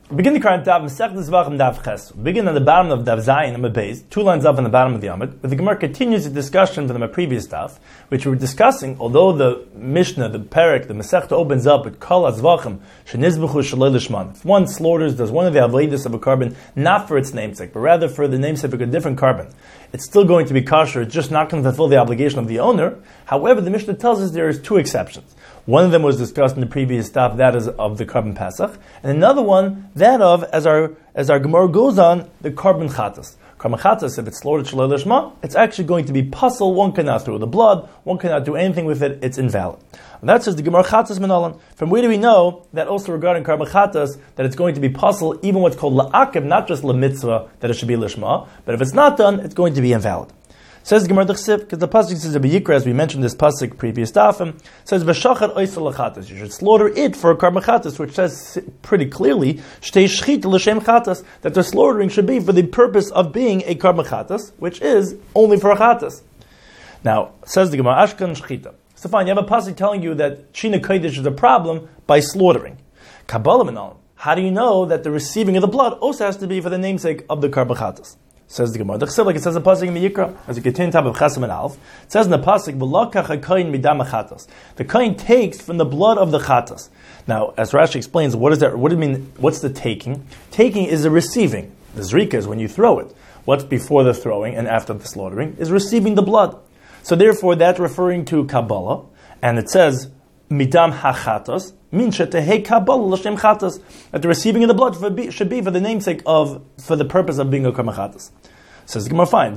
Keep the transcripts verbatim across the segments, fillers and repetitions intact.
Begin the current Daf Masechtas Zvachim Daf Ches. Begin on the bottom of Daf Zayin Amud Beis, two lines up on the bottom of the Amud. But the Gemara continues the discussion from the previous Daf, which we were discussing. Although the Mishnah, the Perek, the Masechta opens up with Kol Azvachim Shenizbuchu Shalei Lishman. If one slaughters, does one of the avodas of a carbon not for its namesake, but rather for the namesake of a different carbon, it's still going to be kosher. It's just not going to fulfill the obligation of the owner. However, the Mishnah tells us there is two exceptions. One of them was discussed in the previous Daf, that is of the carbon Pesach, and another one, that of, as our as our Gemara goes on, the carbon Chatas. Carbon Chatas, if it's slaughtered Shalei Lishma, it's actually going to be puzzle. One cannot throw the blood, one cannot do anything with it, it's invalid. And that says the Gemara Chatas Menolan. From where do we know that also regarding carbon Chatas, that it's going to be puzzle, even what's called La'akiv, not just Lamitzvah, that it should be Lishma, but if it's not done, it's going to be invalid. Says the Gemara D'Chsiv, because the pasuk says Rabbi Yikra, as we mentioned this pasuk previous dafim, says v'shachar oisel lachatas. You should slaughter it for a carbon chatas, which says pretty clearly shtei shchita l'shem chatas, that the slaughtering should be for the purpose of being a carbon chatas, which is only for a chatas. Now says the Gemara Ashkan shchita. So fine, you have a pasuk telling you that Shina Kodesh is a problem by slaughtering. Kabbalah Menalim. How do you know that the receiving of the blood also has to be for the namesake of the carbon chatas? Says the Gemara, like it says in the pasuk in the Yikra, as you continue top of Chesam and Alf, it says in the pasuk, "V'lakach hakohen midam chatas." The kohen takes from the blood of the chatas. Now, as Rashi explains, what is that? What do you mean? What's the taking? Taking is the receiving. The zrika is when you throw it. What's before the throwing and after the slaughtering is receiving the blood. So therefore, that's referring to Kabbalah, and it says midam hachatas. Means that the receiving of the blood should be for the namesake of, for the purpose of being a carbon chatas. Says the Gemara, fine.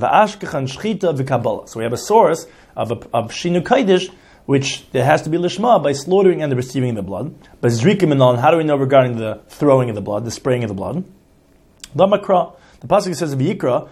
So we have a source of a, of Shinu Kodesh, which there has to be lishma by slaughtering and the receiving of the blood. But zrikim and on, how do we know regarding the throwing of the blood, the spraying of the blood? The pasuk says of Yikra,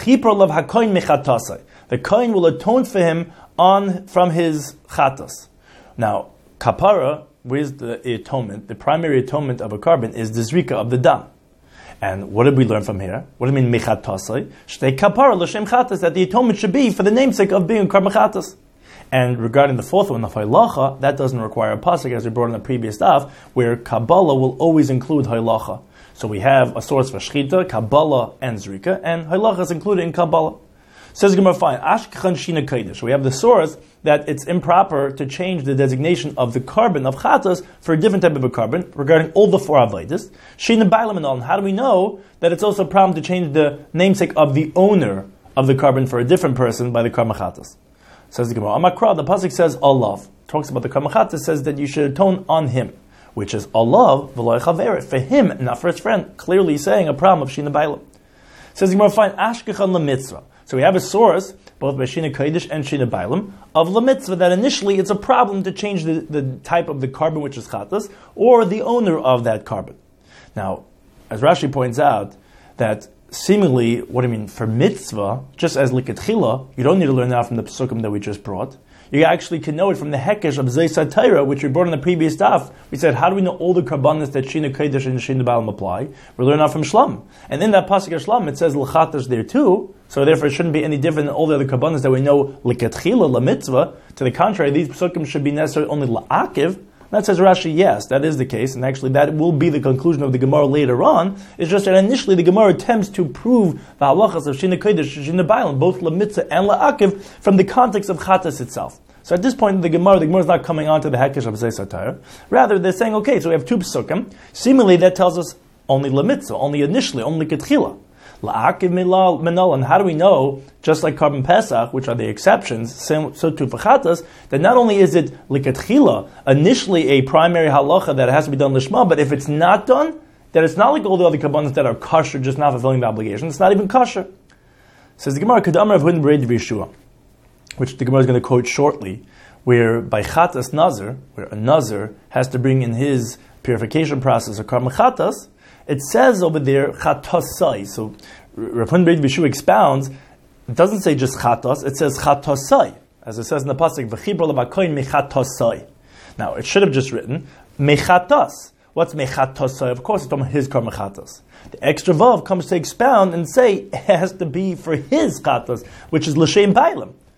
the kohen will atone for him on from his chatas. Now, kapara, where's the atonement? The primary atonement of a carbon is the zrika of the dam. And what did we learn from here? What do you mean mechatasai? Shtei kapara l'shem chatas, that the atonement should be for the namesake of being carbon chatas. And regarding the fourth one, the halacha, that doesn't require a pasuk, as we brought in the previous daf, where Kabbalah will always include halacha. So we have a source for shchita, Kabbalah, and zrika, and halacha is included in Kabbalah. Says Gemara, fine. Ashkechan Shina Kodesh. We have the source that it's improper to change the designation of the carbon of chatas for a different type of a carbon regarding all the four avodas. Shina Bailam and all. How do we know that it's also a problem to change the namesake of the owner of the carbon for a different person by the carbon chatas? Says the Gemara, Amakra. The pasuk says Allah. Talks about the carbon chatas. Says that you should atone on him, which is Allah v'lo chaveret, for him, not for his friend. Clearly saying a problem of Shina Bailam. Says the Gemara, fine. Ashkechan lamitzvah. So we have a source, both by Shina Kodesh and Shina Bailam, of Lamitzvah, that initially it's a problem to change the, the type of the carbon, which is chatas, or the owner of that carbon. Now, as Rashi points out, that seemingly, what do you mean, for mitzvah, just as likatchila, you don't need to learn that from the psukim that we just brought. You actually can know it from the hekesh of Zay Satira, which we brought in the previous daf. We said, how do we know all the karbanas that Shina Kodesh and Shina Bailam apply? We learn that from Shlam. And in that pasuk of Shlam, it says l'chatas there too, so therefore it shouldn't be any different than all the other karbanas that we know likatchila, la mitzvah. To the contrary, these psukim should be necessary only la'akiv. That says Rashi, yes, that is the case, and actually that will be the conclusion of the Gemara later on. It's just that initially the Gemara attempts to prove the halachas of Shina Kodesh and Shina Bailam, both lamitzvah and la'akiv, from the context of chatas itself. So at this point in the Gemara, the Gemara is not coming on to the hekesh of Zay Satire. Rather, they're saying, okay, so we have two psukim. Seemingly, that tells us only lamitzvah, only initially, only ketchila. La'akiv menal, and how do we know, just like carbon pesach, which are the exceptions, so too for chatas, that not only is it likatchila, initially a primary halacha that has to be done lishma, but if it's not done, that it's not like all the other karbanos that are kosher, just not fulfilling the obligation. It's not even kosher. Says the Gemara, Kadamar of Hudin Bered Yeshua, which the Gemara is going to quote shortly, where by chatas nazar, where a nazar has to bring in his purification process of carbon chatas, it says over there chatasai. So Rav Hudin Bered Yeshua expounds. It doesn't say just chatas; it says chatasai, as it says in the pasuk v'chibra l'makoyin mechatasai. Now it should have just written mechatas. What's mechatasai? Of course, it's talking about his carbon chatas. The extra vav comes to expound and say it has to be for his chatas, which is l'shem bailam.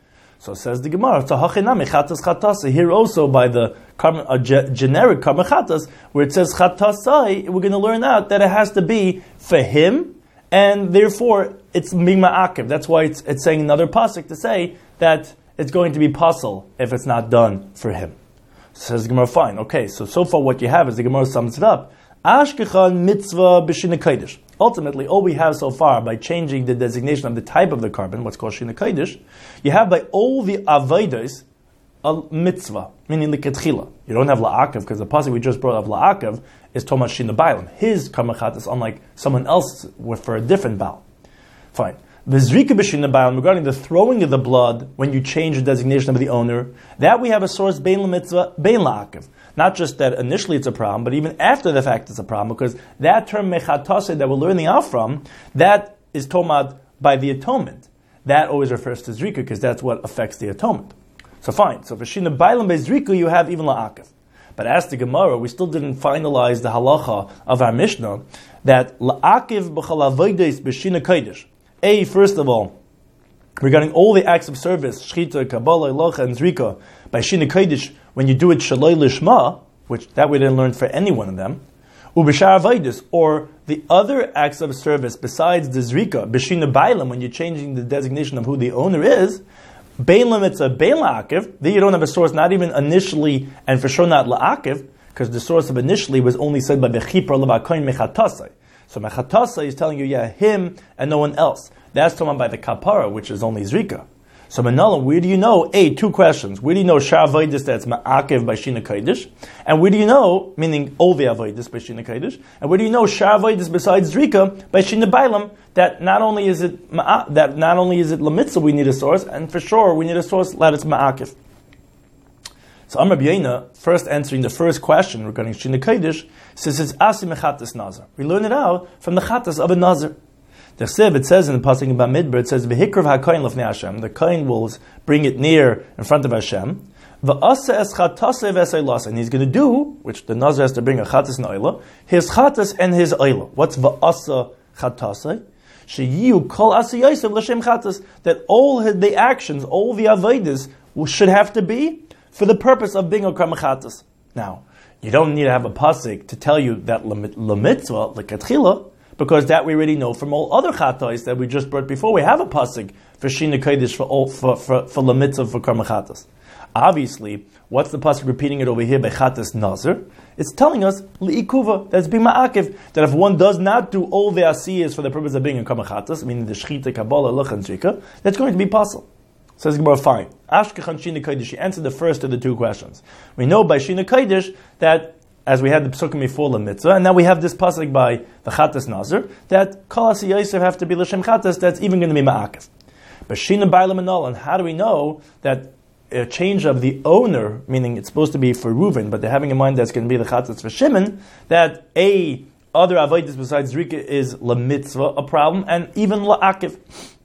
So says the Gemara, here also by the uh, ge- generic karma chatas, where it says chatasai, we're going to learn out that it has to be for him, and therefore it's migma akiv. That's why it's, it's saying another pasuk to say that it's going to be pasul if it's not done for him. So says the Gemara, fine, okay, so so far what you have is the Gemara sums it up. Ashkechan mitzvah b'shina kodesh. Ultimately, all we have so far by changing the designation of the type of the carbon, what's called shina kodesh, you have by all the avodos a mitzvah, meaning the ketchila. You don't have la'akav because the pasuk we just brought up la'akav is Tomas shina bailam. His karmachat is unlike someone else for a different baal. Fine. V'zrika b'shina bailam, regarding the throwing of the blood when you change the designation of the owner, that we have a source bein l'mitzvah, bein la'akav. Not just that initially it's a problem, but even after the fact it's a problem, because that term mechatase that we're learning out from, that is tomad by the atonement. That always refers to zrika, because that's what affects the atonement. So fine, so for shina bailam by zrika you have even la'akav. But as the Gemara, we still didn't finalize the halacha of our Mishnah, that la'akiv b'chal avodos b'shina kodesh. A, first of all, regarding all the acts of service, shchita, kabbalah, locha, and zrika, by shina kodesh, when you do it shaloi lishma, which that we didn't learn for any one of them, ubishar avodos, or the other acts of service besides the zrika, b'shina bailam, when you're changing the designation of who the owner is, bein l'mitzvah, bein la'akiv, then you don't have a source, not even initially, and for sure not la'akiv, because the source of initially was only said by bechipra levakoin mechatasai. So mechatasai is telling you, yeah, him and no one else. That's told by the kapara, which is only zrika. So Manalam, where do you know? A, two questions. Where do you know shar avodos that's ma'akev by shina kodesh? And where do you know, meaning all the avodos by shina kodesh? And where do you know shar avodos besides zrika by shina bailam, that not only is it ma'a, that not only is it lamitzah we need a source, and for sure we need a source that it's ma'akev. So Amar B'Yaina, first answering the first question regarding shina kodesh, says it's asi mechatas nazar. We learn it out from the chatas of a nazar. The Siv, it says in the pasuk about Midbar, it says v'hikrav hakoyin l'fnei Hashem. The koyin will bring it near in front of Hashem. V'asa es chatase v'esay, and he's going to do, which the nazar has to bring a chatas and oila, his chatas and his oila. What's v'asa chatase? Sheyiu kol asiyasav l'shem chatas. That all the actions, all the avodas should have to be for the purpose of being a karmachatas. Now, you don't need to have a pasuk to tell you that lemitzvah l'katchila, because that we already know from all other chatos that we just brought before. We have a pasuk for shina kodesh for all, for for for lemitzvah for karma chatos. Obviously, what's the pasuk repeating it over here by chatas nazar? It's telling us liikuva, that's being ma'akiv, that if one does not do all the asiyas for the purpose of being a karma chatos, meaning the shchita, kabbalah, luch, and zrika, that's going to be possible. Says Gemara, fine. Ashkechan shina kodesh. She answered the first of the two questions. We know by shina kodesh that, as we had the psukim before the mitzvah, and now we have this pasuk by the chatas nazar, that kol asiyosef have to be l'shem chatas, that's even going to be ma'akev. But shina bailam and all, and how do we know that a change of the owner, meaning it's supposed to be for Reuven, but they're having in mind that's going to be the chatas for Shimon, that a other avodas besides Rika is la mitzvah a problem, and even la'akev.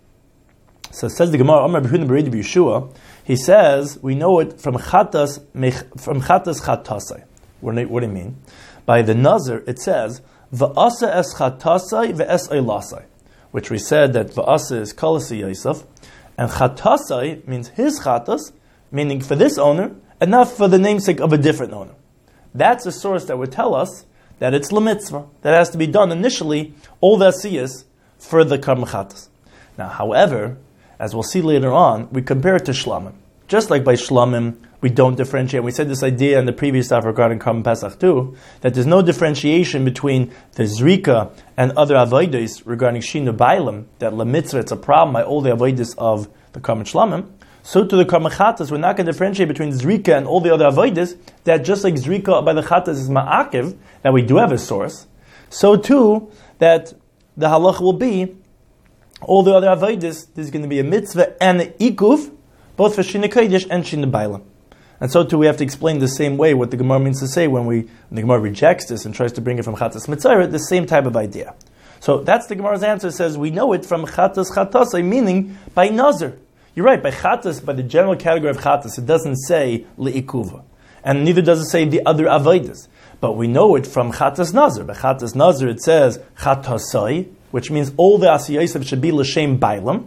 So it says the Gemara, Amar b'Yehuda b'Reid b'Yeshua, he says, we know it from chatas, from chatas chatasai. What do, what do you mean? By the nazar, it says, v'asa es chatasai v'es eilasai, which we said that v'asa is kalasi Yosef, and chatasai means his chatas, meaning for this owner, and not for the namesake of a different owner. That's a source that would tell us that it's lemitzvah, that has to be done initially, all the asiyas for the karma chatas. Now, however, as we'll see later on, we compare it to shlamim. Just like by shlamim, we don't differentiate. We said this idea in the previous stuff regarding Karban Pesach too, that there's no differentiation between the zrika and other avodos regarding shinu bailam, that lemitzvah, it's a problem by all the avodos of the Karban shlamim. So to the Karban chatas, we're not going to differentiate between zrika and all the other avodos, that just like zrika by the chatas is ma'akiv, that we do have a source, so too, that the halacha will be, all the other avodos, there's going to be a mitzvah and an ikuv, both for shina kodesh and shina bailam. And so too, we have to explain the same way what the Gemara means to say when we when the Gemara rejects this and tries to bring it from Chatas Mitzayra, the same type of idea. So that's the Gemara's answer. It says we know it from Chatas Chatasai, meaning by Nazar. You're right, by Chatas, by the general category of Chatas, it doesn't say Li'ikuva. And neither does it say the other Avodas. But we know it from Chatas Nazar. By Chatas Nazar it says Chatasai, which means all the Asiyasav should be L'Shem Bailam.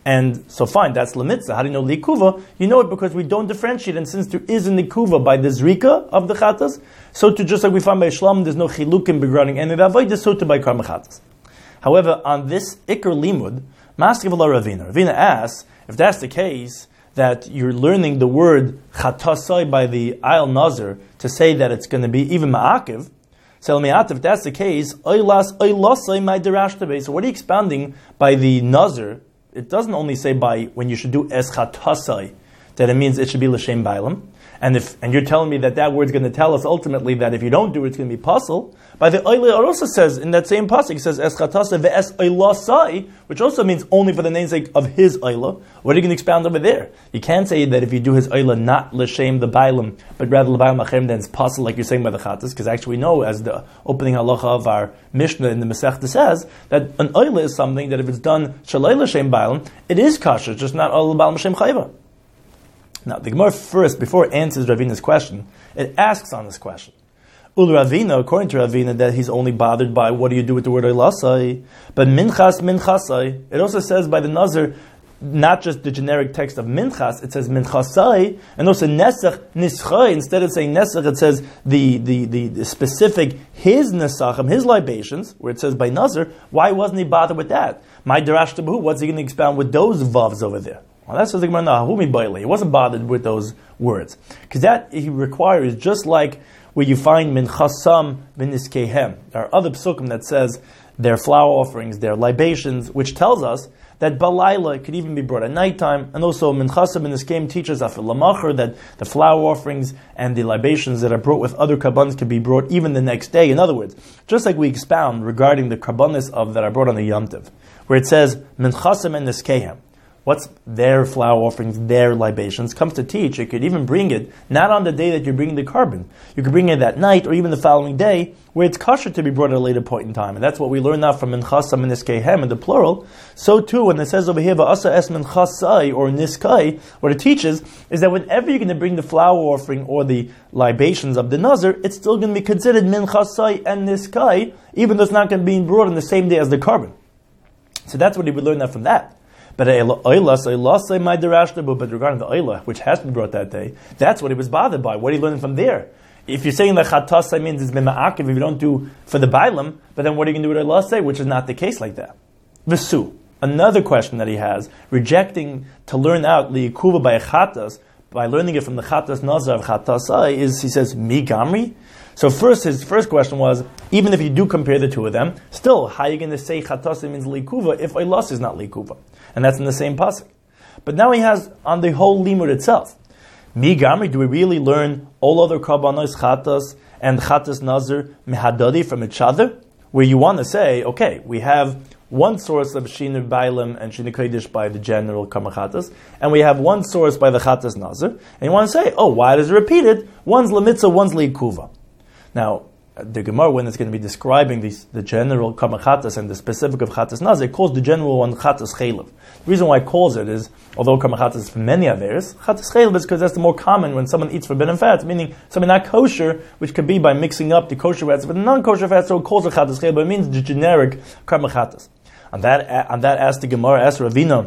And so fine, that's lemitzah. How do you know likuva? You know it because we don't differentiate, and since there is a likuva by the zrika of the chatas, so to just like we find by Shlam, there's no chilukim regarding any of the avodah, so to by karma chatas. However, on this ikar limud, Maskiv ala Ravina. Ravina asks, if that's the case, that you're learning the word chatasai by the ayil nazir to say that it's going to be even ma'akiv, so if that's the case, so what are you expounding by the nazir? It doesn't only say by when you should do es chatasai, that it means it should be l'shem bailam. And if and you're telling me that that word's going to tell us ultimately that if you don't do it, it's going to be puzzle. By the oile, it also says in that same pasuk, it says es chatasai ve'es oilasai, which also means only for the namesake of his oila. What are you going to expound over there? You can't say that if you do his oila not l'shem the bailam, but rather l'bayim achem, then it's puzzle like you're saying by the chatas, because actually we know, as the opening halacha of our Mishnah in the Masechta says, that an oila is something that if it's done shalai l'shem bailam, it is kasher, it's just not oila bailam l'shem chayva. Now, the Gemara first, before it answers Ravina's question, it asks on this question. Ul Ravina, according to Ravina, that he's only bothered by what do you do with the word oilasai, but minchas minchasai. It also says by the nazir, not just the generic text of minchas, it says minchasai, and also nesach nischai. Instead of saying nesach, it says the, the, the, the specific his nesachim, his libations, where it says by nazir. Why wasn't he bothered with that? My darash tabahu, what's he going to expound with those vavs over there? Well, that's what the Gemara, no, he wasn't bothered with those words. Because that he requires, just like where you find min chasam v'niskehem. There are other psukim that says their flower offerings, their libations, which tells us that balayla could even be brought at nighttime, and also min chasam v'niskehem teaches after lamacher that the flower offerings and the libations that are brought with other karbanos can be brought even the next day. In other words, just like we expound regarding the karbanos of that are brought on the Yom Tov, where it says min chasam and niskehem. What's their flower offerings, their libations, comes to teach, you could even bring it, not on the day that you're bringing the carbon. You could bring it that night or even the following day, where it's kosher to be brought at a later point in time. And that's what we learn now from Minchasam and Niskehem in the plural. So too, when it says over here, Va'asa es Minchasai or Niskai, what it teaches is that whenever you're going to bring the flower offering or the libations of the Nazir, it's still going to be considered Minchasai and Niskai, even though it's not going to be brought on the same day as the carbon. So that's what he would learn that from that. But regarding the oila, which has to be brought that day, that's what he was bothered by. What are you learning from there? If you're saying that chatasai means it's mima'akiv if you don't do for the bailam, but then what are you going to do with oilasai, which is not the case like that. V'su, another question that he has, rejecting to learn out liyikuva by a chatas, by learning it from the chatas nazar of chatasai, is he says, mi gamri? So first, his first question was, even if you do compare the two of them, still, how are you going to say chatasai means likuva if oilas is not likuva? And that's in the same pasuk. But now he has on the whole limud itself. Mi gamri, do we really learn all other karbanos chatas and chatas nazar mehadadi from each other? Where you want to say, okay, we have one source of Shina Bailam and Shina Kodesh by the general Karma Chatas, and we have one source by the Chatas Nazar, and you want to say, oh, why does it repeat it? One's Lemitzah, one's Leikuva. Now, the Gemara, when it's going to be describing the, the general Karma Chatas and the specific of Chatas Nazar, it calls the general one Chatas Chaylev. The reason why it calls it is, although Karma Chatas is for many others, Chatas Chaylev is because that's the more common when someone eats forbidden fats, meaning something not kosher, which could be by mixing up the kosher fats with the non-kosher fats, so it calls it Chatas Chaylev, but it means the generic Karma Chatas. On that, on that asked the Gemara, asked Ravina,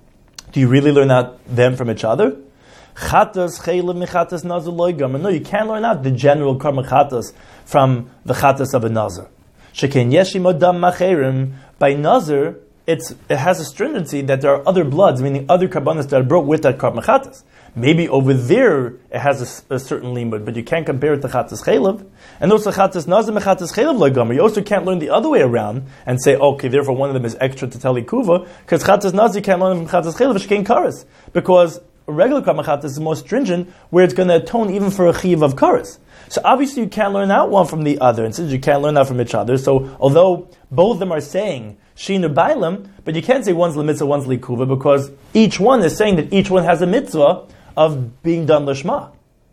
do you really learn out them from each other? Chatas chaylev mechatas nazar loigam. No, you can't learn out the general karma chatas from the chatas of a nazar. Sheken yeshim odam macherim. By nazar, it's it has a stringency that there are other bloods, meaning other karbanos that are brought with that karma chatas. Maybe over there it has a, a certain limud, but you can't compare it to chatas chaylev. And also chatas nazar mechatas chaylev loigam. You also can't learn the other way around and say, okay, therefore one of them is extra to tell ikuva, because chatas nazar you can't learn from chatas chaylev sheken karas, because a regular karma chatas is more stringent, where it's going to atone even for a chiv of karas. So obviously you can't learn out one from the other, and since you can't learn out from each other, so although both of them are saying shinu bailam, but you can't say one's lemitzvah, one's likuva, because each one is saying that each one has a mitzvah of being done lishma.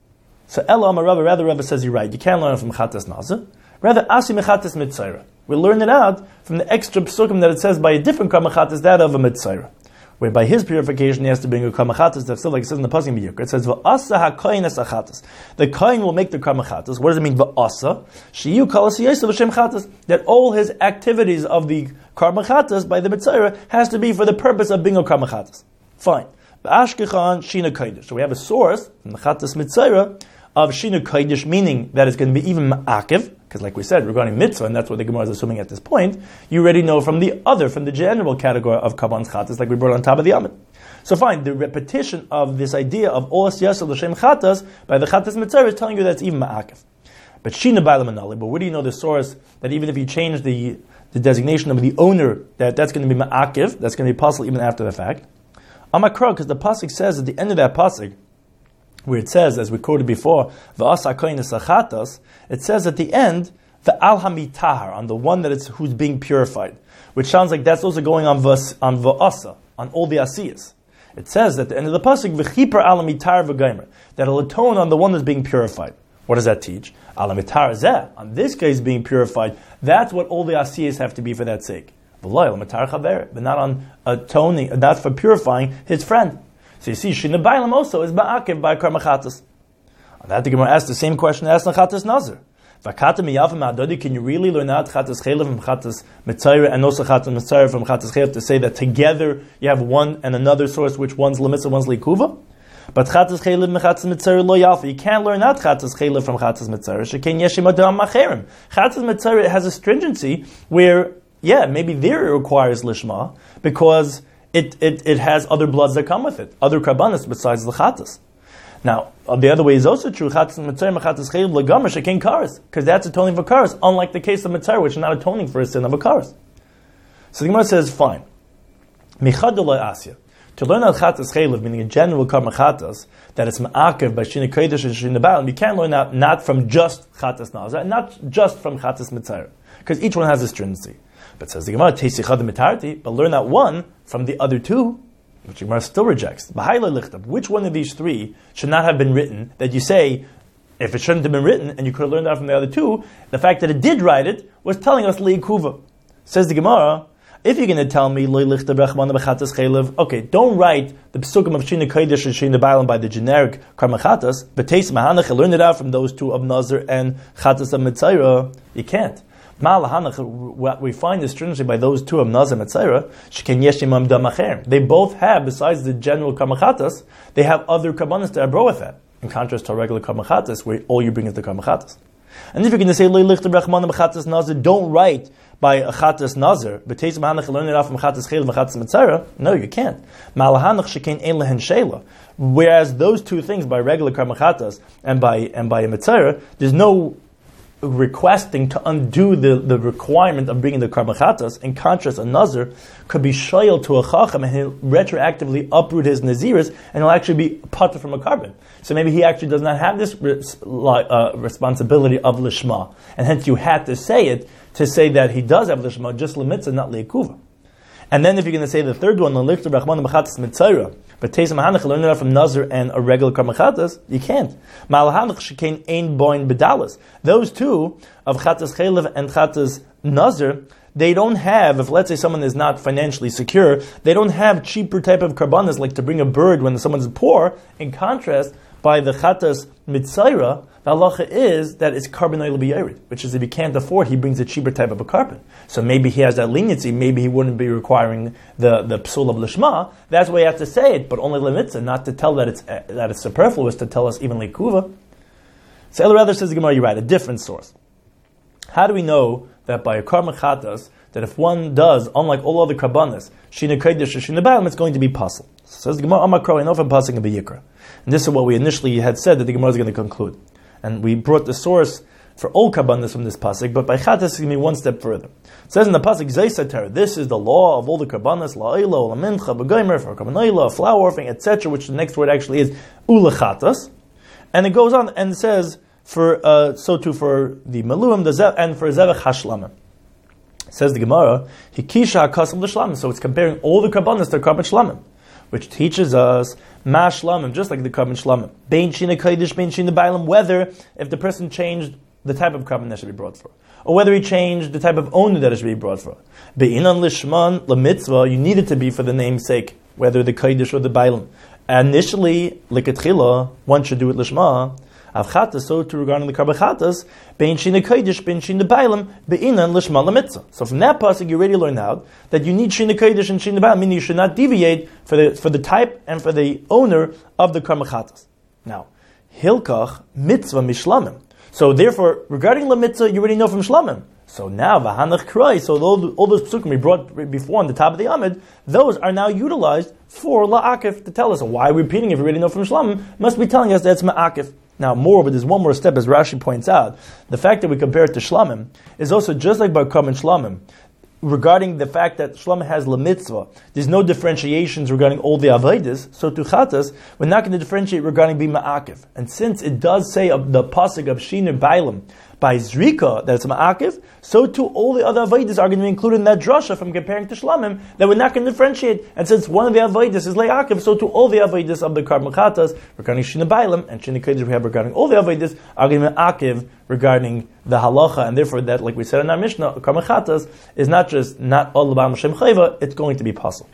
So Ela Amar Rabba, rather Rabba says you're right, you can't learn it from chatas nazar, rather asi mechatas mitzayra. We learn it out from the extra psukim that it says by a different karma chatas, that of a mitzayra. where by his purification he has to bring a karban chatas. That's still like it says in the pasuk Biyukra. It says va'asa hakoyin es achatas. The koyin will make the karban chatas. What does it mean va'asa? Shiyu kalas yosef v'shem chatas. That all his activities of the karban chatas by the mitzvah has to be for the purpose of being a karban chatas. Fine. Ba'ashkechan shina kodesh. So we have a source from the chatas mitzvah of shina kodesh, meaning that it's going to be even ma'akiv. Because like we said, regarding mitzvah, and that's what the Gemara is assuming at this point, you already know from the other, from the general category of karban chatas, like we brought on top of the Amid. So fine, the repetition of this idea of olas yasel l'shem chatas by the chatas mitzvah is telling you that it's even ma'akiv. But shina b'alam anali, but where do you know the source that even if you change the, the designation of the owner, that that's going to be ma'akiv, that's going to be possible even after the fact? Amakra, because the pasuk says at the end of that pasuk, where it says, as we quoted before, v'asa koyin es achatas, it says at the end, the al hamitahar, on the one that is who's being purified, which sounds like that's also going on vas, on v'asa, on all the asiyas. It says at the end of the pasuk, v'chiper al hamitar v'gaimer, that it'll atone on the one that's being purified. What does that teach? Al hamitar zeh, on this case being purified, that's what all the asiyas have to be for that sake. V'lo al hamitar chaver, but not on atoning, not for purifying his friend. So you see, Shina Bailam also is Ba'akiv by Karban Chatas. On that, the Gemara asks the same question as Chatas Nazir. Can you really learn out Chatas Chelev from Chatas Mitzayra and also Chatas Mitzayra from Chatas Chelev to say that together you have one and another source, which one's Lemitza, one's Likuva? But Chatas Chelev and Chatas Mitzayra Lo Yalfa. You can't learn out Chatas Chelev from Chatas Mitzayra. Shekein Yeshim Adam Macherim. Chatas Mitzayra has a stringency where, yeah, maybe there it requires Lishma, because It, it it has other bloods that come with it, other karbanis besides the chatas. Now, the other way is also true. Chatas mitzayim, chatas chayil legamer shekein karas, because that's atoning for karas, unlike the case of mitzayim, which is not atoning for a sin of a karas. So the Gemara says, fine. Michad asya. To learn out chatas chayil, meaning a general karma chatas, that it's ma'akev by shina kodesh and shina ba'alim, you can't learn out not from just chatas nazar, not just from chatas mitzayim, because each one has a stringency. But says the Gemara, but learn that one from the other two, which the Gemara still rejects. Which one of these three should not have been written, that you say, if it shouldn't have been written, and you could have learned that from the other two, the fact that it did write it was telling us le'ikuva. Says the Gemara, if you're going to tell me, okay, don't write the psukim of Shina Kodesh and Shina Bailam by the generic karma chatas, but Teis Mahanach, learn it out from those two of Nazir and chatas of Mitzayra. You can't. What we find is stringency by those two of Nazir and Mitzayra. They both have, besides the general karmachatas, they have other karbanas that are brought with that. In contrast to a regular karmachatas, where all you bring is the karmachatas. And if you're going to say Nazir, don't write by a chatas Nazir, but learn it out from chatas chel and chatas Mitzayra. No, you can't. Whereas those two things, by regular karmachatas and by and by a Mitzayra, there's no requesting to undo the, the requirement of bringing the karban chatas. In contrast, a nazir could be shoyal to a chacham and he'll retroactively uproot his naziris and he'll actually be patur from a carbon. So maybe he actually does not have this uh, responsibility of lishma, and hence you had to say it to say that he does have lishma, just lemitzah, not leikuva. And then if you're going to say the third one, l'lichter b'rachman b'chatas mitzayra, but teis mahanach, learn it out from nazir and a regular karban chatas, you can't. Ma'alahanach shekein ein boin bedalas. Those two of chatas chelev and chatas nazir, they don't have, if let's say someone is not financially secure, they don't have cheaper type of karbanas like to bring a bird when someone's poor. In contrast, by the chatas mitzayra, the halacha is that it's carbon oil b'yarid, which is if he can't afford, he brings a cheaper type of a carbon. So maybe he has that leniency, maybe he wouldn't be requiring the, the psul of lishma. That's why you have to say it, but only lemitzah, not to tell that it's uh, that it's superfluous, to tell us even likuva. So El rather says the Gemara, you're right, a different source. How do we know that by a karma chatas, that if one does, unlike all other karbanas, shina kodesh or shina ba'alim, it's going to be pasul? So says the Gemara, Amakro, enough from pasuk and b'yikra. And this is what we initially had said that the Gemara is going to conclude. And we brought the source for all karbanas from this pasuk, but by chatas it's going to be one step further. It says in the pasuk, Zaysater, this is the law of all the karbanas, la'ila, la'mincha, b'gaymer, for karbanayla, flower offering, et cetera, which the next word actually is ulachatas. And it goes on and says, for uh, so too for the meluim, the zev, and for zevach hashlamim. Says the Gemara, hikisha hakasam l'shlamim. So it's comparing all the karbanas to karban shlamim, which teaches us ma shlamim, just like the karban shlamim. Bein shina kodesh, bein shina ba'alim. Whether if the person changed the type of karban that should be brought for, or whether he changed the type of owner that it should be brought for. Be'inan lishman lemitzvah, you need it to be for the name's sake whether the Kodesh or the Bailam. Initially, Likatchila, one should do it Lishma. Avchatas, so too regarding the Karban Chatas, Bein Shin Kodesh, Bein Shin Bailam, Be'inan Lishma Lamitzah. So from that pasuk, you already learned out that you need Shin Kodesh and Shin Bailam, meaning you should not deviate for the for the type and for the owner of the Karban Chatas. Now, Hilkach Mitzvah Mishlamim. So therefore, regarding La Mitzvah, you already know from Shlamim. So now, Vahanach Krai, so all, all those psukim we brought before on the top of the Amid, those are now utilized for La'akif to tell us why we're repeating if we already know from Shlamim, must be telling us that it's Ma'akif. Now, moreover, there's one more step, as Rashi points out. The fact that we compare it to Shlamim is also just like Bar Karban Shlamim. Regarding the fact that Shlamim has La Mitzvah, there's no differentiations regarding all the Avaydis, so to Chatas, we're not going to differentiate regarding Bima Ma'akiv. And since it does say of the pasuk of Shinir Bailam, by Zrika, that it's Ma'akiv, so too all the other Avaydis are going to be included in that drasha from comparing to Shlamim, that we're not going to differentiate. And since one of the Avaydis is Le'akiv, so too all the Avaydis of the Karban Chatas, regarding Shinir Bailam, and Shinir Kodesh we have regarding all the Avaydis, are going to be Ma'akiv regarding the halacha, and therefore that, like we said in our Mishnah, Karban Chatas is not just not all L'Ba'al Shem Chayva, it's going to be possible.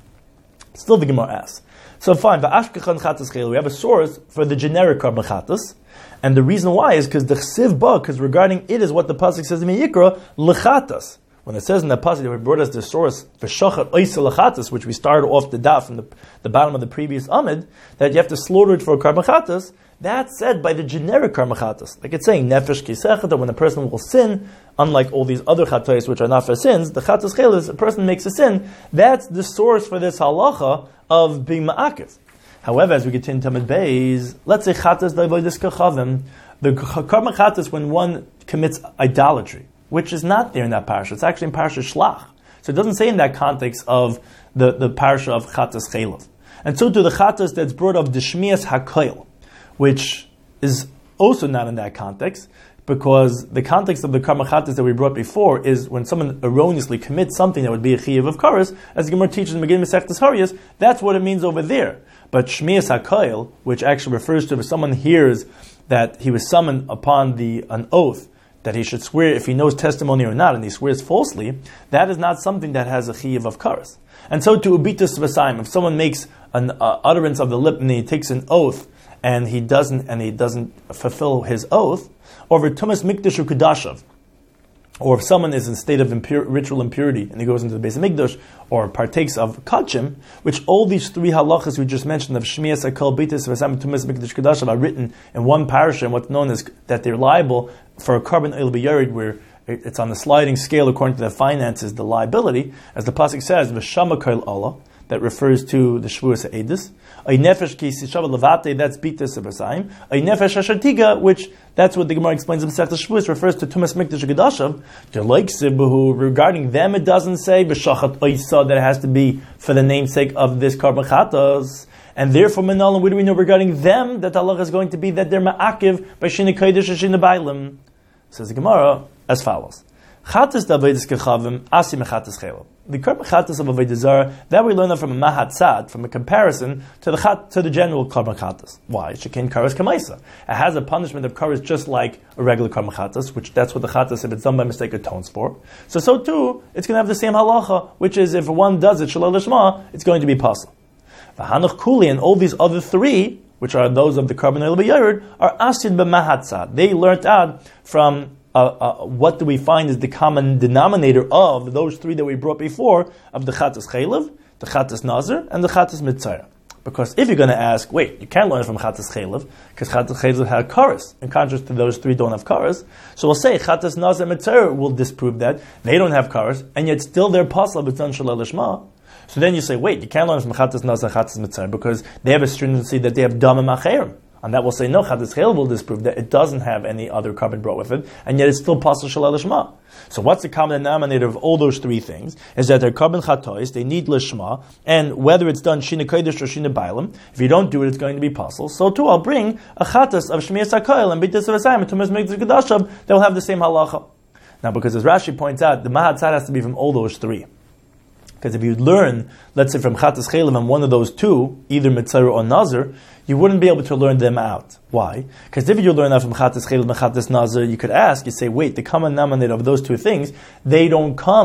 Still the Gemara asks. So fine, V'ashkechan Chatas Chayil, we have a source for the generic Karban Chatas, and the reason why is because the Chsiv Ba, because regarding it is what the pasuk says in Yikra, L'chatas. When it says in that pasuk that we brought us the source, V'shachat Oisa L'chatas, which we started off the daf from the, the bottom of the previous Amid, that you have to slaughter it for a Karban Chatas, that's said by the generic Karban Chatas. Like it's saying, Nefesh Kisechet, that when a person will sin, unlike all these other Chatos which are not for sins, the Chatas Chayil is a person makes a sin, that's the source for this halacha of being Ma'akiv. However, as we get into Tamid Beis, let's say Chatas Da'avodas Kachavim, the Karban Chatas when one commits idolatry, which is not there in that parasha. It's actually in parasha Shlach. So it doesn't say in that context of the, the parasha of Chatas Chaylev. And so to the Chatas that's brought of the Shmias HaKoil, which is also not in that context, because the context of the Karban Chatas that we brought before is when someone erroneously commits something that would be a Chiyav of Karas, as the Gemara teaches in the beginning of Masechtas Haryas, that's what it means over there. But Shmias HaKoil, which actually refers to if someone hears that he was summoned upon the an oath that he should swear if he knows testimony or not, and he swears falsely, that is not something that has a Chiyav of Karas. And so to Ubitus V'Sayim, if someone makes an uh, utterance of the lip and he takes an oath, and he doesn't and he doesn't fulfill his oath, or V'Tumas Mikdash Ukudashav, or if someone is in a state of impure, ritual impurity and he goes into the base of Mikdash, or partakes of Kachim, which all these three halachas we just mentioned of Shmias HaKol, Bitis, V'Sam, Tumas Mikdash Kudashav are written in one parasha, and what's known as that they're liable for a Karban El B'Yared, where it's on the sliding scale according to the finances, the liability, as the pasuk says, V'Shama Kol Allah, that refers to the Shavuos HaEdus. A nefesh ki sishava levate, that's bitas abasayim. A nefesh hashatiga, which that's what the Gemara explains in Masechtas Shavuos, refers to Tumas Mikdash Gedashav. Like Sibahu, regarding them it doesn't say b'shachat oisa that it has to be for the namesake of this Karban Chatas. And therefore, Manalim, what do we know regarding them that Allah is going to be that they're ma'akiv by Shina Kodesh and Shina Bailam? Says the Gemara as follows: Chatas Davedas Kechavim Asi Mechatas Chayil. The Karban Chatas of Avodah Zarah, that we learn from a Mahatzad, from a comparison to the chat, to the general Karban Chatas. Why? Shekin Karas Kamaisa. It has a punishment of Karas just like a regular Karban Chatas, which that's what the Chatas, if it's done by mistake, atones for. So, so too, it's going to have the same halacha, which is if one does it, Shalal Lishma, it's going to be possible. V'Hanuch Kuli and all these other three, which are those of the Karban El B'Yared, are Asid B'Mahatzad. They learnt out from Uh, uh, what do we find is the common denominator of those three that we brought before, of the Chatas Chaylev, the Chatas Nazir, and the Chatas Mitzayah. Because if you're going to ask, wait, you can't learn from Chatas Chaylev, because Chatas Chaylev had Karas, in contrast to those three don't have Karas, so we'll say Chatas Nazir and Mitzayah will disprove that, they don't have Karas, and yet still they're possible, but it's done Shalal Lishma. So then you say, wait, you can't learn from Chatas Nazir and Chatas Mitzayah, because they have a stringency that they have Damim Acherim. And that will say, no, Chatas Chayil will disprove that it doesn't have any other carbon brought with it, and yet it's still possible Shalal Lishma. So what's the common denominator of all those three things? Is that they're carbon chatois, they need Lishma, and whether it's done Shina Kodesh or Shina Bailam, if you don't do it, it's going to be possible. So too, I'll bring a Chatas of Shmias HaKoil and Bitas of Asayim and Tumas Mikdash Gedashav, they will have the same halacha. Now, because as Rashi points out, the Mahatzad has to be from all those three. Because if you learn, let's say from Chatas Chaylev and one of those two, either Mitzayah or Nazir, you wouldn't be able to learn them out. Why? Because if you learn that from Chatas Chaylev and Chatas Nazir, you could ask, you say, wait, the common denominator of those two things, they don't come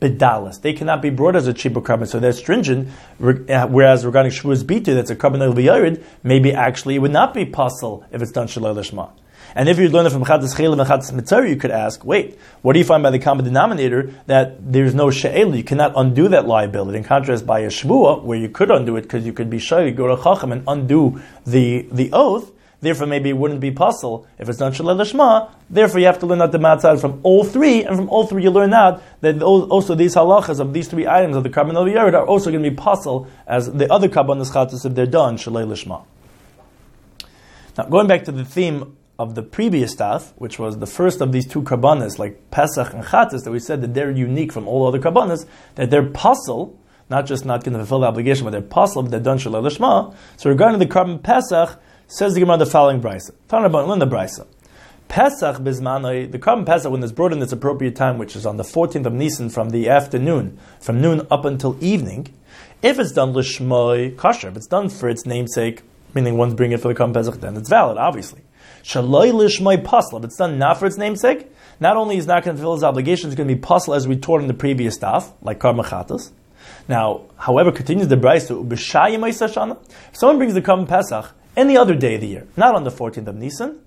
bedalis. They cannot be brought as a cheaper carbon, so they're stringent. Whereas regarding Shavuos Bitu, that's a carbon of Yared, maybe actually it would not be possible if it's done Shalai Lishma. And if you learn it from Chatas Chayil and Chatas Mitzari, you could ask, wait, what do you find by the common denominator that there's no she'el? You cannot undo that liability. In contrast, by a Shvuah, where you could undo it because you could be shy, you go to Chacham and undo the, the oath, therefore maybe it wouldn't be possible if it's done Shalai Lishma. Therefore you have to learn out the matzah from all three, and from all three you learn out that also these halachas of these three items of the carbon of the Yared are also going to be possible as the other Kabbanas Chatas if they're done Shalai Lishma. Now going back to the theme of the previous stuff, which was the first of these two karbanas, like Pesach and Chatas, that we said that they're unique from all other karbanas, that they're pasul, not just not going to fulfill the obligation, but they're pasul, they're done Shalai Lishma. So regarding the carbon Pesach, says the Gemara the following brisa. Found about in the brisa. Pesach bizmanoi, the carbon Pesach, when it's brought in its appropriate time, which is on the fourteenth of Nisan from the afternoon, from noon up until evening, if it's done Lishmoi kosher, if it's done for its namesake, meaning one's bringing it for the carbon Pesach, then it's valid, obviously. Shaloi lishmai pasla. If it's done not for its namesake, not only is not going to fulfill his obligation, it's going to be pasla as we taught in the previous stuff, like Karma Chatas. Now, however, continues the brayso, b'shayim ha'isashana. If someone brings the Karban Pesach any other day of the year, not on the fourteenth of Nisan,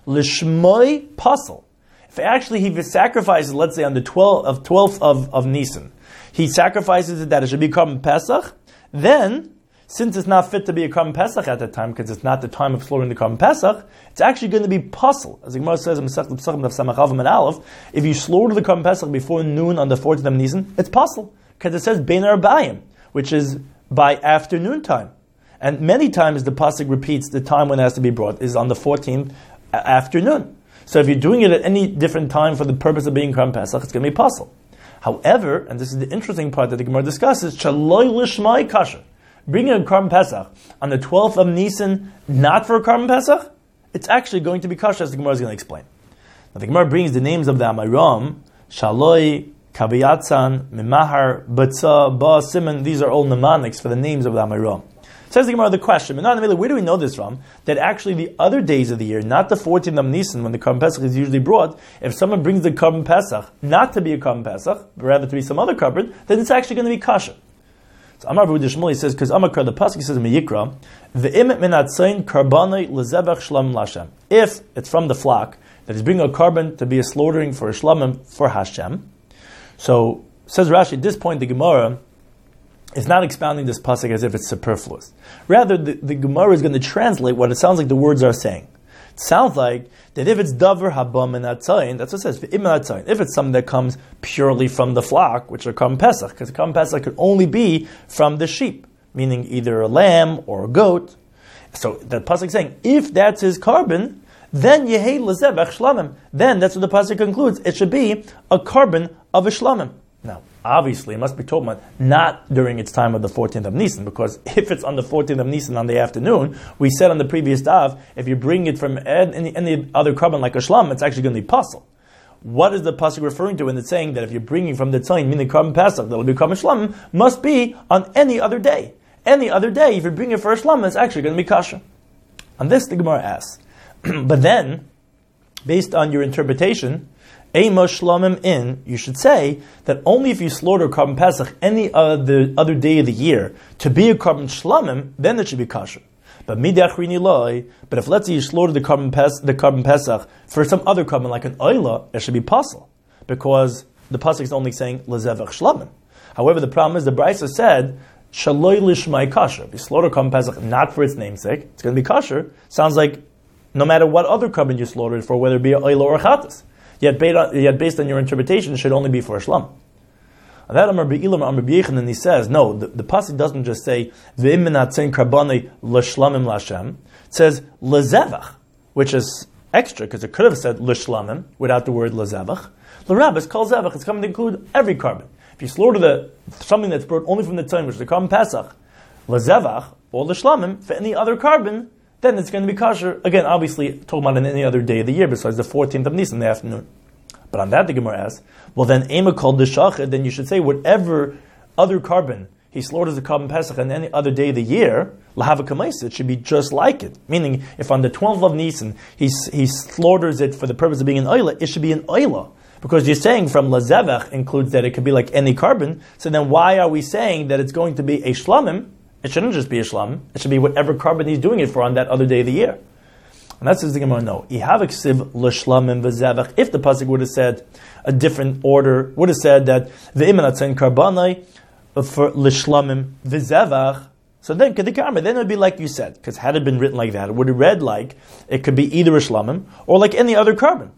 lishmai pasal. If actually he sacrifices, let's say on the twelfth of twelfth of, of Nisan, he sacrifices it that it should be Karban Pesach, then, since it's not fit to be a Karban Pesach at that time, because it's not the time of slaughtering the Karban Pesach, it's actually going to be pasul. As the Gemara says in Masechet Pesachim Daf Samach Aleph and Aleph, if you slaughter the Karban Pesach before noon on the fourteenth of Nisan, it's pasul, because it says Bein Arbayim, which is by afternoon time. And many times the pasuk repeats the time when it has to be brought is on the fourteenth afternoon. So if you're doing it at any different time for the purpose of being Karban Pesach, it's going to be pasul. However, and this is the interesting part that the Gemara discusses, Shaloi Lishmai Kasher. Bringing a Karban Pesach on the twelfth of Nisan, not for a Karban Pesach, it's actually going to be kosher, as the Gemara is going to explain. Now the Gemara brings the names of the Amayram, Shaloi, Kaviyatzan, Mimahar, Batza, Ba, Simon. These are all mnemonics for the names of the Amayram. Says the Gemara the question, where do we know this from? That actually the other days of the year, not the fourteenth of Nisan, when the Karban Pesach is usually brought, if someone brings the Karban Pesach not to be a Karban Pesach, but rather to be some other Karban, then it's actually going to be kosher. So Amar Abu Shmuel says, because Amakar the pasuk says in Meyikra, "Ve'im minatzayin karbanei lezebach shlam Lashem." If it's from the flock that is bringing a carbon to be a slaughtering for a shlamim for Hashem, so says Rashi at this point the Gemara is not expounding this pasuk as if it's superfluous. Rather, the, the Gemara is going to translate what it sounds like the words are saying. It sounds like that if it's davar haba minatzayin, that's what it says. Ve'im minatzayin. If it's something that comes purely from the flock, which are Karban Pesach, because Karban Pesach could only be from the sheep, meaning either a lamb or a goat. So the pasuk is saying, if that's his carbon, then yehei lezebach shlamim. Then that's what the pasuk concludes. It should be a carbon of a shlamim. Now, obviously, it must be talking about not during its time of the fourteenth of Nisan, because if it's on the fourteenth of Nisan on the afternoon, we said on the previous daf, if you bring it from any, any other carbon like a shlam, it's actually going to be pasul. What is the pasuk referring to when it's saying that if you're bringing from the tzayin, meaning Karban Pesach, that will become a shlam, must be on any other day. Any other day, if you bring it for a shlam, it's actually going to be kosher. On this, the Gemara asks, but then, based on your interpretation, Eimash shlamim in, you should say that only if you slaughter Karban Pesach any other other day of the year to be a Karban shlamim, then it should be kosher. But midachrini loy. But if let's say you slaughter the Karban Pes, the Karban Pesach for some other Karban like an oila, it should be pasul, because the pasuk is only saying lezevach shlamim. However, the problem is the brisa said shaloi lishmai kosher. If you slaughter Karban Pesach not for its namesake, it's going to be kosher. Sounds like no matter what other Karban you slaughtered for, whether it be an oila or a chatas. Yet based on your interpretation, it should only be for a shlam. And that Amar Be'ilam Amar B'Yechan, and he says, no, the, the pasuk doesn't just say Ve'im minatzayin karbonei l'shlamim l'Hashem. It says lezevach, which is extra because it could have said l'shlamim without the word lezevach. L'rabbis kol zevach. It's coming to include every carbon. If you slaughter the something that's brought only from the tzayim, which is the Karban Pesach, lezevach or l'shlamim for any other carbon, then it's going to be kosher. Again, obviously, talking about on any other day of the year besides the fourteenth of Nisan in the afternoon. But on that, the Gemara asks, well then, Ema called the shachid, then you should say whatever other carbon he slaughters the Karban Pesach on any other day of the year, lahava kamaisa, it should be just like it. Meaning, if on the twelfth of Nisan he, he slaughters it for the purpose of being an oila, it should be an oila. Because you're saying from lazevach includes that it could be like any carbon, so then why are we saying that it's going to be a shlamim? It shouldn't just be a shlamim, it should be whatever carbon he's doing it for on that other day of the year. And that's the Gemara. No, if the pasuk would have said a different order, would have said that the imanatzain karbanai for lishlamim v'zevach. So then, then it would be like you said, because had it been written like that, it would have read like it could be either a shlamim or like any other carbon.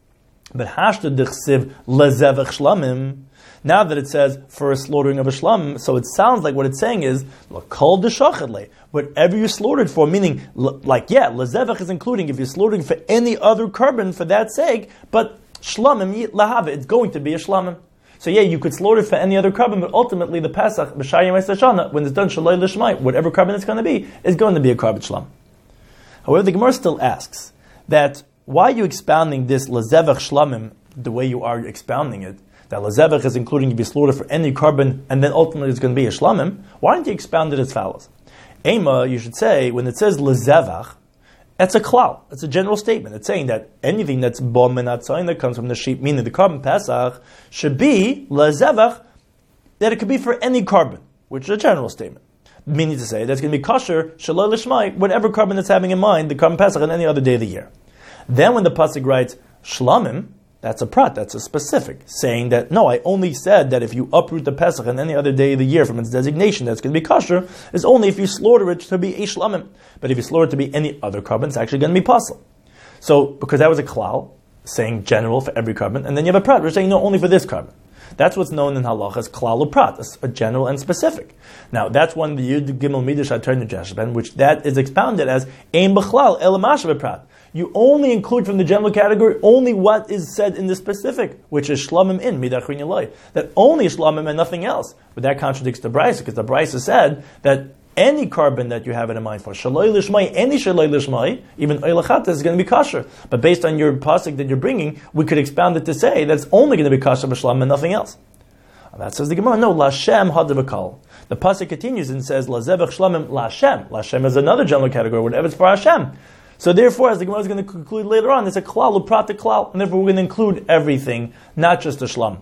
But hashta dichsiv lezevach shlamim. Now that it says for a slaughtering of a shlamim, so it sounds like what it's saying is lakol deshachadle. Whatever you slaughtered for, meaning like yeah, lezevach is including if you're slaughtering for any other carbon for that sake, but shlamim lahava, it's going to be a shlamim. So yeah, you could slaughter for any other carbon, but ultimately the Pesach, b'shayim eisashana, when it's done shaloi lishmai, whatever carbon it's going to be, is going to be a carbon shlam. However, the Gemara still asks that why are you expounding this lazevach shlamim the way you are expounding it? That lazevach is including if you slaughter for any carbon, and then ultimately it's going to be a shlamim. Why don't you expound it as follows? Ema, you should say, when it says lazevach, it's a klal. It's a general statement. It's saying that anything that's bom menatzayin that comes from the sheep, meaning the carbon pesach, should be lazevach, that it could be for any carbon, which is a general statement. Meaning to say that's going to be kosher, shaloi lishmai, whatever carbon that's having in mind, the carbon pesach on any other day of the year. Then when the pasuk writes shlamim, that's a prat, that's a specific, saying that, no, I only said that if you uproot the Pesach on any other day of the year from its designation that's going to be kosher, is only if you slaughter it to be a shlamim. But if you slaughter it to be any other carbon, it's actually going to be pasul. So, because that was a klal, saying general for every carbon, and then you have a prat, we're saying no, only for this carbon. That's what's known in halacha as klal uprat, a general and specific. Now, that's one of the Yud Gimel Midrash Atern Jeshben, which that is expounded as ein b'chlal elamash b'prat. You only include from the general category only what is said in the specific, which is shlamim in midachin yaloi. That only shlamim and nothing else. But that contradicts the Brisa, because the Brisa said that any carbon that you have it in mind for shaloi lishmai, any shaloi lishmai, even oilachata is going to be kosher. But based on your pasuk that you're bringing, we could expound it to say that's only going to be kosher b'shlamim and nothing else. And that says the Gemara. No, lashem hadavakal. The pasuk continues and says lazevach shlamim lashem. Lashem is another general category, whatever it's for Hashem. So therefore, as the Gemara is going to conclude later on, it's a klal, uprat klal, and therefore we're going to include everything, not just the shlam.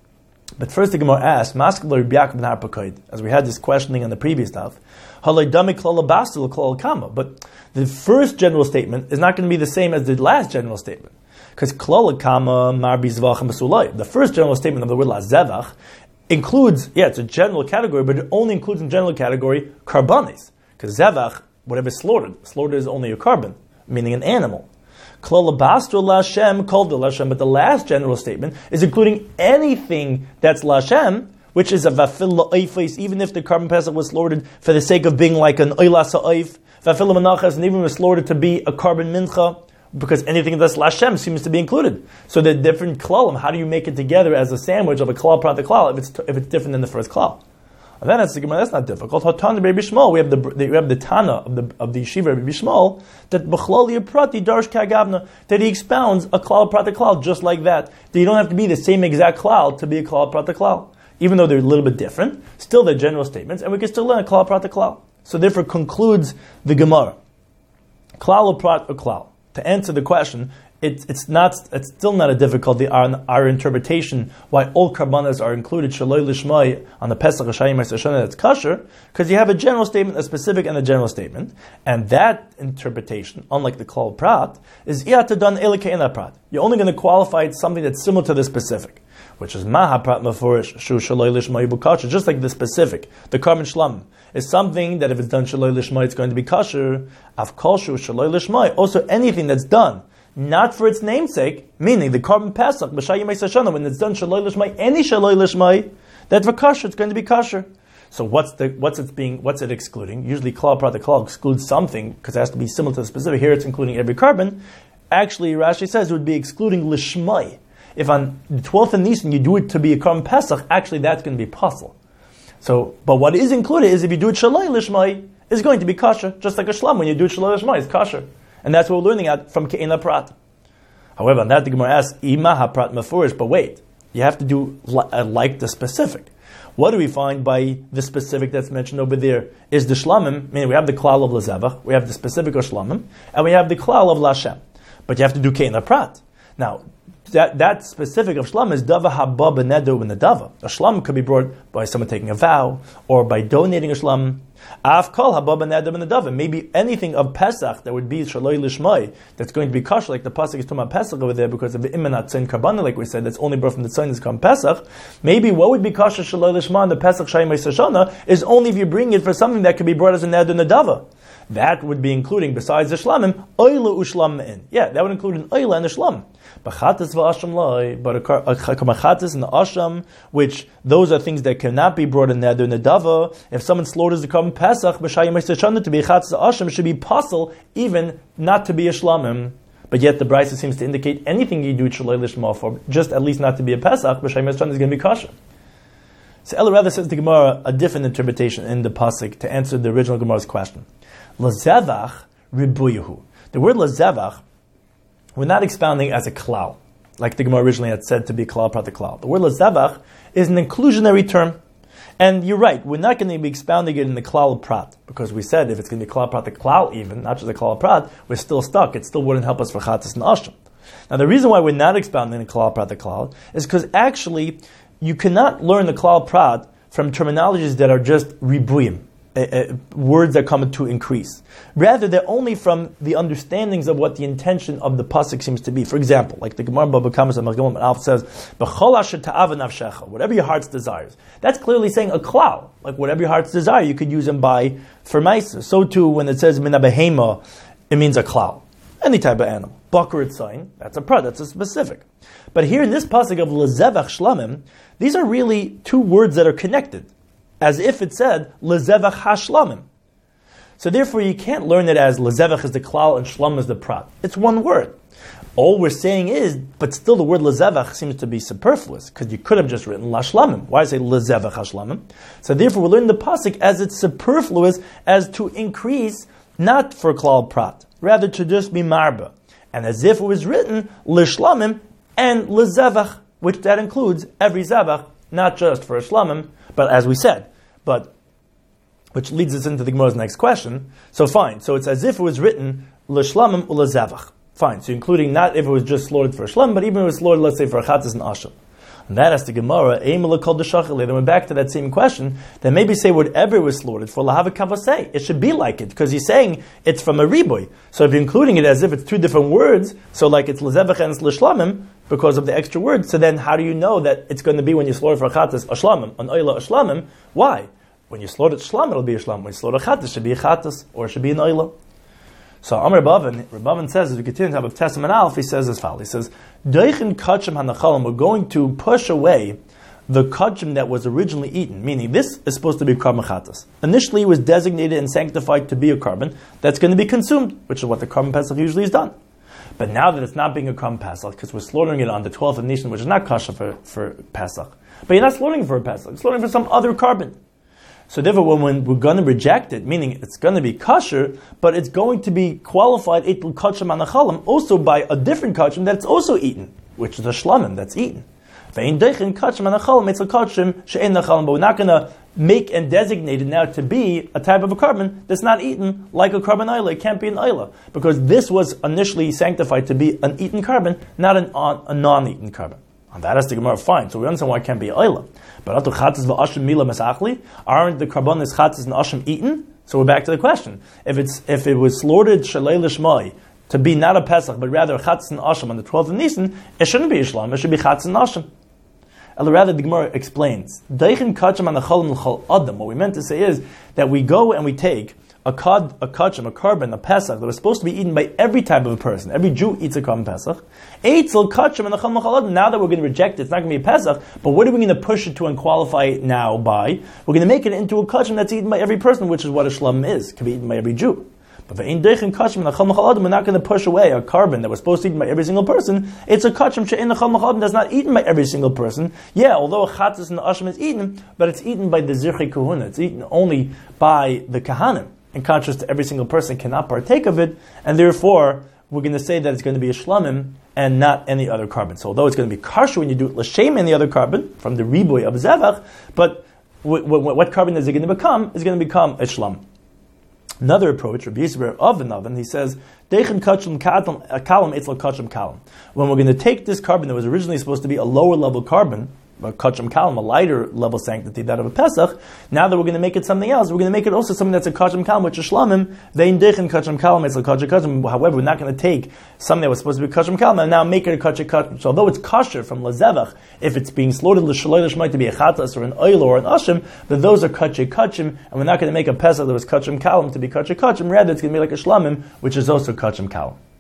But first the Gemara asks, Maskler Rabbi ben Harpakoid, as we had this questioning on the previous daf, halay dami klal bastel klal kama. But the first general statement is not going to be the same as the last general statement, because klal kama marbi zvach mesulay. The first general statement of the word lazevach includes, yeah, it's a general category, but it only includes in general category karbanis, because zevach, whatever is slaughtered, slaughtered is only a carbon, meaning an animal. But the last general statement is including anything that's lashem, which is a vafil la'ifis, even if the carbon pesach was slaughtered for the sake of being like an oilas ha'if, vafil menachas, and even was slaughtered to be a carbon mincha, because anything that's lashem seems to be included. So the different klalim, how do you make it together as a sandwich of a klal prat the klal if it's if it's different than the first klal? And then that's, that's not difficult. Hatan Rabbi Shmuel, we have the we have the Tana of the of the Yeshiva Rabbi Shmuel that b'chlali prati darsh kagavna, that he expounds a klal prat klal just like that. That you don't have to be the same exact klal to be a klal prat klal, even though they're a little bit different. Still, they're general statements, and we can still learn a klal prat klal. So therefore, concludes the Gemara. Klal prat klal. To answer the question, It's it's not it's still not a difficulty on our interpretation why all karbanas are included shaloi lishmai on the Pesach Hashayim Hashana that's kosher, because you have a general statement, a specific, and a general statement, and that interpretation, unlike the klal prat, is iyatadan elikeina prat. You're only going to qualify it something that's similar to the specific, which is maha prat mafurish shu shaloi lishmai bukasher, just like the specific, the carbon shlam is something that if it's done shaloi lishmai it's going to be kosher. Av kol shu shaloi lishmai, also anything that's done not for its namesake, meaning the carbon pesach, b'shayim eisashana, when it's done shaloi lishmai, any shaloi lishmai, that for kosher, it's going to be kosher. So what's the what's it being what's it excluding? Usually klal prat klal excludes something because it has to be similar to the specific. Here it's including every carbon. Actually, Rashi says it would be excluding lishmai. If on the twelfth of Nisan you do it to be a carbon pesach, actually that's going to be pasul. So, but what is included is if you do it shaloi lishmai, is going to be kosher, just like a shlam. When you do it shaloi lishmai, it's kosher. And that's what we're learning at from Ke'ena Prat. However, on that the Gemara asks, Ima ha-prat mafurish, but wait, you have to do li- uh, like the specific. What do we find by the specific that's mentioned over there? Is the shlamim, meaning we have the klal of lazevach, we have the specific of shlamim, and we have the klal of lashem. But you have to do Ke'ena Prat. Now, that, that specific of shlam is dava haba b'nedu b'nedava. A shlam could be brought by someone taking a vow, or by donating a shlam. Af kol haba b'nedu b'nedava. Maybe anything of Pesach that would be shaloi lishmai, that's going to be kosher, like the pasuk is talking about Pesach over there, because of the imanat tzin karbana, like we said, that's only brought from the tzin is called Pesach. Maybe what would be kosher shaloi lishmai in the Pesach shayim sashana is only if you bring it for something that could be brought as a nedu nedava. That would be including, besides the shlamim, oila ushlam me'in. Yeah, that would include an oila and a shlam. But chatas v'asham loy, but a chatas and the asham, which those are things that cannot be brought in neder nedava. If someone slaughters the carbon pesach, b'shayim ha'ishana to be a chatas asham, should be possible even not to be a shlamim. But yet the Brisa seems to indicate anything you do shaloi lishma for, just at least not to be a pesach, b'shayim ha'ishana is going to be kosher. So Ella rather says the Gemara a different interpretation in the pasuk to answer the original Gemara's question. Lazevach ribuyahu. The word lazevach, we're not expounding as a klal, like the Gemara originally had said to be klal prat klal. The word lazevach is an inclusionary term, and you're right. We're not going to be expounding it in the klal prat, because we said if it's going to be klal prat klal, even not just a klal prat, we're still stuck. It still wouldn't help us for chatas and asham. Now the reason why we're not expounding the klal prat klal is because actually you cannot learn the klal prat from terminologies that are just ribuyim. Uh, uh, words that come to increase. Rather, they're only from the understandings of what the intention of the pasuk seems to be. For example, like the Gemara Baba Kama says, whatever your heart's desires. That's clearly saying a klal. Like whatever your heart's desire, you could use them by for ma'isa. So too, when it says mina behema, it means a klal. Any type of animal. Bakar sign, that's a prat, that's a specific. But here in this pasuk of lezevach shlamim, these are really two words that are connected, as if it said, lezevach hashlamim. So therefore you can't learn it as lezevach is the klal and shlam is the prat. It's one word. All we're saying is, but still the word lezevach seems to be superfluous, because you could have just written lashlamim. Why say lezevach hashlamim? So therefore we learn the pasuk as it's superfluous, as to increase, not for klal prat, rather to just be marba. And as if it was written, lishlamim and lezevach, which that includes every zevach, not just for a shlamim, but as we said, but which leads us into the Gemara's next question. So fine, so it's as if it was written l'shlamim u'lezevach. Fine, so including not if it was just slaughtered for a shlam, but even if it was slaughtered, let's say for a chatzis and asham. And that as the Gemara, then we're back to that same question, then maybe say whatever was slaughtered for lahavik kavasei. It should be like it, because he's saying it's from a riboy. So if you're including it as if it's two different words, so like it's lezevach and it's l'shlamim, because of the extra words, so then how do you know that it's going to be when you slaughter for a chatas a shlamim, an oila a shlamim? Why? When you slaughter shlam, it'll be a shlam. When you slaughter a chatas, it should be a chatas, or it should be an oila. So Amar Rabbavan, Rabbavan says, as we continue to have a testament alf, he says as follows. He says, Doichin kachim hanachalim, we're going to push away the kachim that was originally eaten, meaning this is supposed to be carbon chatas. Initially it was designated and sanctified to be a carbon that's going to be consumed, which is what the carbon pesach usually is done. But now that it's not being a carbon pesach, because we're slaughtering it on the twelfth of Nissan, which is not kosher for, for pesach, but you're not slaughtering for a pesach, you're slaughtering for some other carbon. So therefore, when we're going to reject it, meaning it's going to be kosher, but it's going to be qualified etel kachim anachalim also by a different kachim that's also eaten, which is a shlamim that's eaten. But we're not going to make and designate it now to be a type of a carbon that's not eaten like a carbon oila. It can't be an oila, because this was initially sanctified to be an eaten carbon, not an, a non-eaten carbon. And that has the Gemara fine. So we understand why it can't be oila. But aren't the karbonis chatzis and ashim eaten? So we're back to the question. If it's if it was slaughtered shalei lishmai to be not a pesach but rather chatzis and ashim on the twelfth of Nisan, it shouldn't be a shlam. It should be chatzis and ashim. Or rather, the Gemara explains. What we meant to say is that we go and we take a kad, a kachim, a carbon, a pesach that was supposed to be eaten by every type of a person. Every Jew eats a carbon pesach. Eitzel kachim and a chal machal adam. Now that we're going to reject it, it's not going to be a pesach. But what are we going to push it to and qualify it now by? We're going to make it into a kachim that's eaten by every person, which is what a shlam is. It can be eaten by every Jew. But we're not going to push away a carbon that was supposed to be eaten by every single person. It's a kachim she'en a chal machal adam that's not eaten by every single person. Yeah, although a chatzis and the ashim is eaten, but it's eaten by the zirchei kahuna. It's eaten only by the kahanim. In contrast to every single person cannot partake of it, and therefore we're going to say that it's going to be a shlamim and not any other carbon. So although it's going to be kosher when you do it l'shem any other carbon from the riboy of zevach, but w- w- what carbon is it going to become? Is going to become a shlam. Another approach, Rabbi Yisrael of the Navan, he says, Deichin kachim kalam etzal kachim kalam. When we're going to take this carbon that was originally supposed to be a lower level carbon, a kachim kalam, a lighter level sanctity, that of a Pesach, now that we're going to make it something else, we're going to make it also something that's a kachim kalam, which is shlamim, vein deichin kachim kalam etzal kachim kachim. However, we're not going to take something that was supposed to be kachim kalam and now make it a kachim kachim. So although it's kosher from lazevach, if it's being slaughtered l'shaloi l'shmai to be a chatas or an oil or an ashim, that those are kachim kachim, and we're not going to make a Pesach that was kachim kalam to be kachim kachim. Rather, it's going to be like a shlamim, which is also kachim kalam.